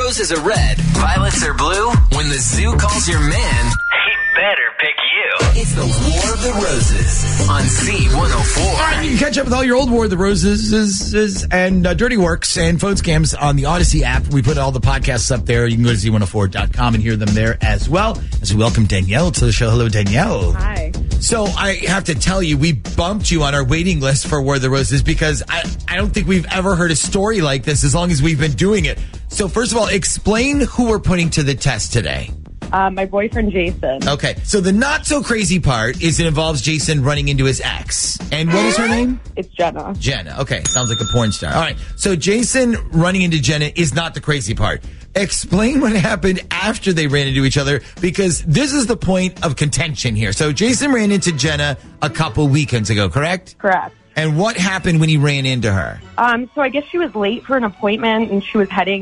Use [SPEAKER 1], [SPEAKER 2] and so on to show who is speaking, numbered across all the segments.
[SPEAKER 1] roses are red, violets are blue, when the zoo calls your man, he better pick you. It's the War of the Roses on Z104.
[SPEAKER 2] All right, you can catch up with all your old War of the Roses and Dirty Works and phone scams on the Odyssey app. We put all the podcasts up there. You can go to Z104.com and hear them there as well. As we welcome Danielle to the show. Hello, Danielle.
[SPEAKER 3] Hi.
[SPEAKER 2] So I have to tell you, we bumped you on our waiting list for War of the Roses because I don't think we've ever heard a story like this as long as we've been doing it. So first of all, explain who we're putting to the test today.
[SPEAKER 3] My boyfriend, Jason.
[SPEAKER 2] Okay, so the not so crazy part is it involves Jason running into his ex. And what is her name?
[SPEAKER 3] It's Jenna.
[SPEAKER 2] Jenna. Okay, sounds like a porn star. All right, so Jason running into Jenna is not the crazy part. Explain what happened after they ran into each other, because this is the point of contention here. So Jason ran into Jenna a couple weekends ago, correct?
[SPEAKER 3] Correct.
[SPEAKER 2] And what happened when he ran into her?
[SPEAKER 3] So I guess she was late for an appointment and she was heading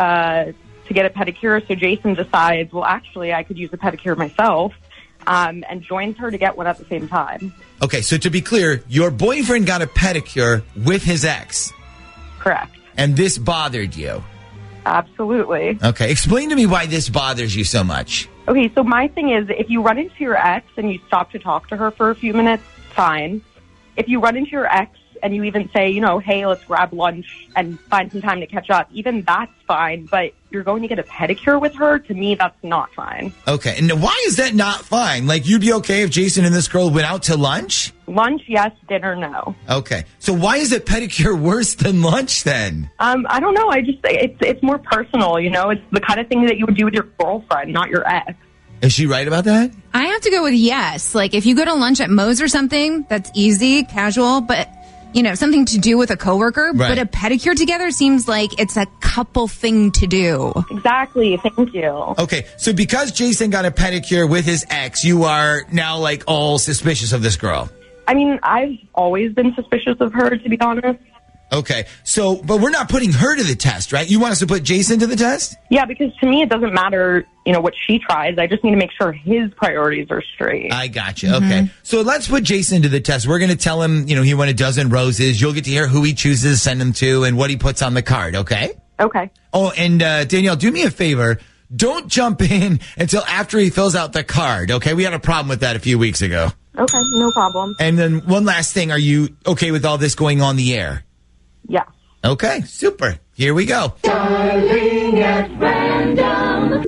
[SPEAKER 3] to get a pedicure. So Jason decides, well, actually, I could use a pedicure myself, and joins her to get one at the same time.
[SPEAKER 2] Okay, so to be clear, your boyfriend got a pedicure with his ex.
[SPEAKER 3] Correct.
[SPEAKER 2] And this bothered you.
[SPEAKER 3] Absolutely.
[SPEAKER 2] Okay, explain to me why this bothers you so much.
[SPEAKER 3] Okay, so my thing is, if you run into your ex and you stop to talk to her for a few minutes, fine. If you run into your ex and you even say, hey, let's grab lunch and find some time to catch up, even that's fine. But you're going to get a pedicure with her? To me, that's not fine.
[SPEAKER 2] Okay, and why is that not fine? Like, you'd be okay if Jason and this girl went out to lunch?
[SPEAKER 3] Lunch, yes. Dinner, no.
[SPEAKER 2] Okay, so why is a pedicure worse than lunch then?
[SPEAKER 3] I don't know. I just it's more personal, It's the kind of thing that you would do with your girlfriend, not your ex.
[SPEAKER 2] Is she right about that?
[SPEAKER 4] I have to go with yes. Like, if you go to lunch at Moe's or something, that's easy, casual, but, something to do with a coworker.
[SPEAKER 2] Right.
[SPEAKER 4] But a pedicure together seems like it's a couple thing to do.
[SPEAKER 3] Exactly. Thank you.
[SPEAKER 2] Okay, so because Jason got a pedicure with his ex, you are now, like, all suspicious of this girl.
[SPEAKER 3] I mean, I've always been suspicious of her, to be honest.
[SPEAKER 2] Okay, but we're not putting her to the test, right? You want us to put Jason to the test?
[SPEAKER 3] Yeah, because to me, it doesn't matter, what she tries. I just need to make sure his priorities are straight.
[SPEAKER 2] I got you. Okay. So let's put Jason to the test. We're going to tell him, he won a dozen roses. You'll get to hear who he chooses to send them to and what he puts on the card, okay?
[SPEAKER 3] Okay.
[SPEAKER 2] Oh, and Danielle, do me a favor. Don't jump in until after he fills out the card, okay? We had a problem with that a few weeks ago.
[SPEAKER 3] Okay, no problem.
[SPEAKER 2] And then one last thing. Are you okay with all this going on the air?
[SPEAKER 3] Yeah.
[SPEAKER 2] Okay, super. Here we go.
[SPEAKER 5] Darling at random.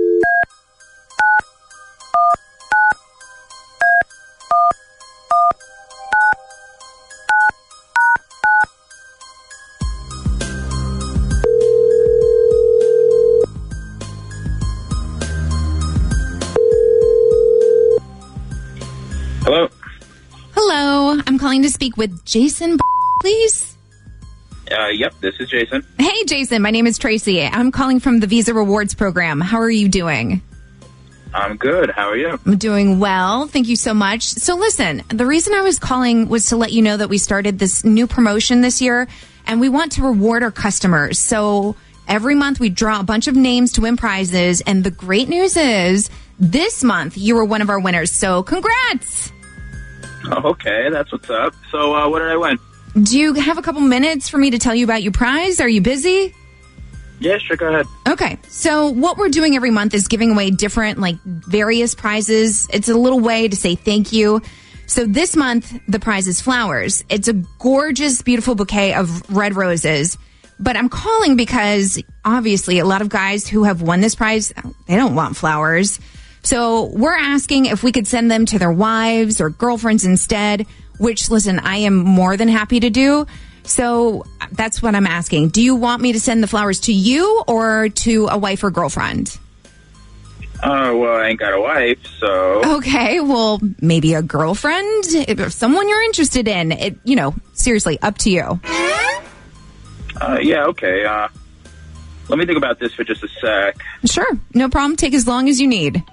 [SPEAKER 6] Hello.
[SPEAKER 4] Hello. I'm calling to speak with Jason, please.
[SPEAKER 6] Yep, this is Jason.
[SPEAKER 4] Hey, Jason. My name is Tracy. I'm calling from the Visa Rewards program. How are you doing?
[SPEAKER 6] I'm good. How are you?
[SPEAKER 4] I'm doing well. Thank you so much. So listen, the reason I was calling was to let you know that we started this new promotion this year, and we want to reward our customers. So every month we draw a bunch of names to win prizes, and the great news is this month you were one of our winners. So congrats!
[SPEAKER 6] Okay, that's what's up. So what did I win?
[SPEAKER 4] Do you have a couple minutes for me to tell you about your prize? Are you busy?
[SPEAKER 6] Yeah, sure, go ahead.
[SPEAKER 4] Okay, so what we're doing every month is giving away different, various prizes. It's a little way to say thank you. So this month, the prize is flowers. It's a gorgeous, beautiful bouquet of red roses. But I'm calling because, obviously, a lot of guys who have won this prize, they don't want flowers. So we're asking if we could send them to their wives or girlfriends instead, which, listen, I am more than happy to do. So that's what I'm asking. Do you want me to send the flowers to you or to a wife or girlfriend?
[SPEAKER 6] Well, I ain't got a wife, so...
[SPEAKER 4] Okay, well, maybe a girlfriend? If someone you're interested in. Seriously, up to you.
[SPEAKER 6] Yeah, okay. Let me think about this for just a sec.
[SPEAKER 4] Sure, no problem. Take as long as you need.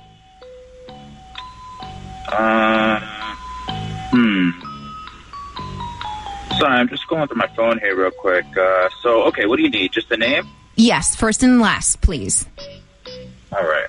[SPEAKER 6] Sorry, I'm just going through my phone here real quick. Okay, what do you need? Just the name?
[SPEAKER 4] Yes, first and last, please.
[SPEAKER 6] All right.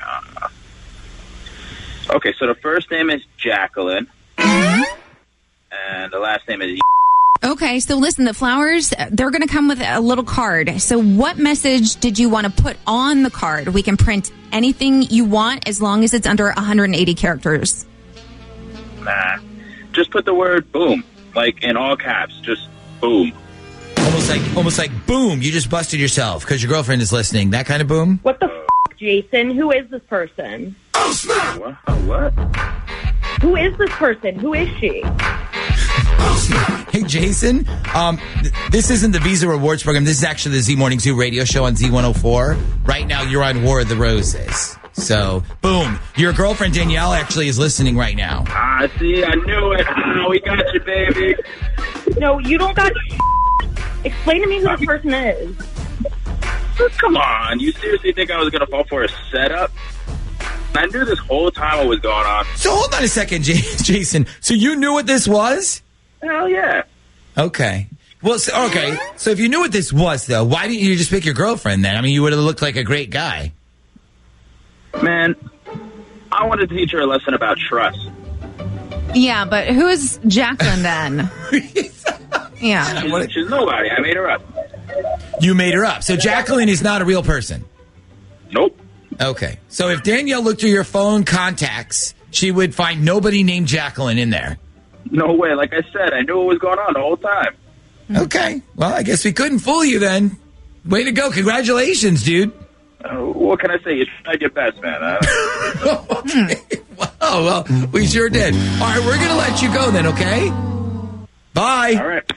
[SPEAKER 6] Okay, so the first name is Jacqueline. And the last name is
[SPEAKER 4] Okay, so listen, the flowers, they're going to come with a little card. So what message did you want to put on the card? We can print anything you want as long as it's under 180 characters.
[SPEAKER 6] Nah. Just put the word boom, like in all caps, just boom.
[SPEAKER 2] Almost like boom, you just busted yourself because your girlfriend is listening. That kind of boom?
[SPEAKER 3] What the f***, Jason? Who is this person?
[SPEAKER 2] Oh, snap!
[SPEAKER 6] What?
[SPEAKER 3] Who is this person? Who is she?
[SPEAKER 2] Hey, Jason, this isn't the Visa Rewards program. This is actually the Z Morning Zoo radio show on Z104. Right now, you're on War of the Roses. So, boom. Your girlfriend, Danielle, actually is listening right now.
[SPEAKER 6] See, I knew it. Oh, we got you, baby.
[SPEAKER 3] No, you don't got Explain to me who this person is.
[SPEAKER 6] Come on. You seriously think I was going to fall for a setup? I knew this whole time what was going on.
[SPEAKER 2] So, hold on a second, Jason. So, you knew what this was?
[SPEAKER 6] Hell yeah.
[SPEAKER 2] Okay. Well, so if you knew what this was, though, why didn't you just pick your girlfriend then? I mean, you would have looked like a great guy.
[SPEAKER 6] Man, I wanted to teach her a lesson about trust.
[SPEAKER 4] Yeah, but who's Jacqueline then? Yeah.
[SPEAKER 6] She's nobody. I made her up.
[SPEAKER 2] You made her up. So Jacqueline is not a real person?
[SPEAKER 6] Nope.
[SPEAKER 2] Okay. So if Danielle looked through your phone contacts, she would find nobody named Jacqueline in there.
[SPEAKER 6] No way. Like I said, I knew what was going on the whole time.
[SPEAKER 2] Okay. Well, I guess we couldn't fool you then. Way to go. Congratulations, dude.
[SPEAKER 6] What can I say? You tried your best, man.
[SPEAKER 2] Okay. Wow, well, we sure did. All right, we're going to let you go then, okay? Bye.
[SPEAKER 6] All right.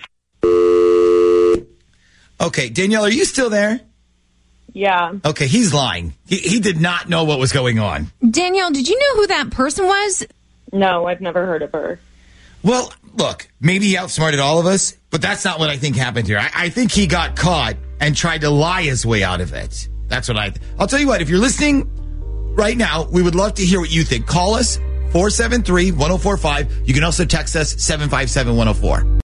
[SPEAKER 2] Okay, Danielle, are you still there?
[SPEAKER 3] Yeah.
[SPEAKER 2] Okay, he's lying. He did not know what was going on.
[SPEAKER 4] Danielle, did you know who that person was?
[SPEAKER 3] No, I've never heard of her.
[SPEAKER 2] Well, look, maybe he outsmarted all of us, but that's not what I think happened here. I think he got caught and tried to lie his way out of it. That's what I'll tell you what, if you're listening right now, we would love to hear what you think. Call us, 473-1045. You can also text us, 757-104.